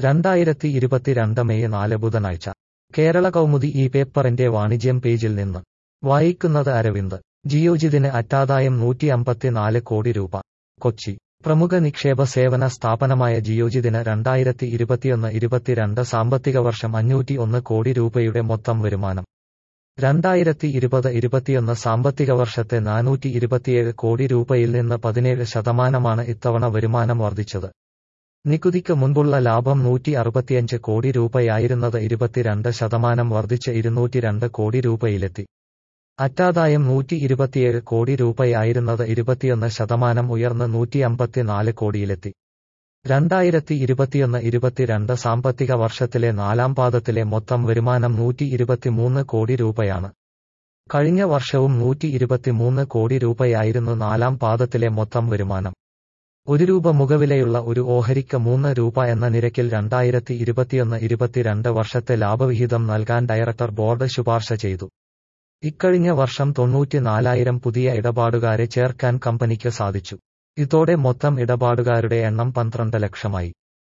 2022 May 4 ബുധനാഴ്ച കേരള കൗമുദി ഈ പേപ്പറിന്റെ വാണിജ്യം പേജിൽ നിന്ന് വായിക്കുന്നത് അരവിന്ദ്. ജിയോജിതിന് അറ്റാദായം 154 കോടി രൂപ. കൊച്ചി. പ്രമുഖ നിക്ഷേപ സേവന സ്ഥാപനമായ ജിയോജിതിന് 2021-22 സാമ്പത്തിക വർഷം 501 കോടി രൂപയുടെ മൊത്തം വരുമാനം. 2020-21 സാമ്പത്തിക വർഷത്തെ 427 കോടി രൂപയിൽ നിന്ന് 17% ഇത്തവണ വരുമാനം വർദ്ധിച്ചത്. നികുതിക്ക് മുൻപുള്ള ലാഭം 165 കോടി രൂപയായിരുന്നത് 22% വർദ്ധിച്ച് 202 കോടി രൂപയിലെത്തി. അറ്റാദായം 127 കോടി രൂപയായിരുന്നത് 21% ഉയർന്ന് 154 കോടിയിലെത്തി. 2021-22 സാമ്പത്തിക വർഷത്തിലെ നാലാം പാദത്തിലെ മൊത്തം വരുമാനം 123 കോടി രൂപയാണ്. കഴിഞ്ഞ വർഷവും 123 കോടി രൂപയായിരുന്നു നാലാം പാദത്തിലെ മൊത്തം വരുമാനം. ₹1 മുഖവിലയുള്ള ഒരു ഓഹരിക്ക് ₹3 എന്ന നിരക്കിൽ 2021-22 വർഷത്തെ ലാഭവിഹിതം നൽകാൻ ഡയറക്ടർ ബോർഡ് ശുപാർശ ചെയ്തു. ഇക്കഴിഞ്ഞ വർഷം 94,000 പുതിയ ഇടപാടുകാരെ ചേർക്കാൻ കമ്പനിക്ക് സാധിച്ചു. ഇതോടെ മൊത്തം ഇടപാടുകാരുടെ എണ്ണം 12 ലക്ഷമായി.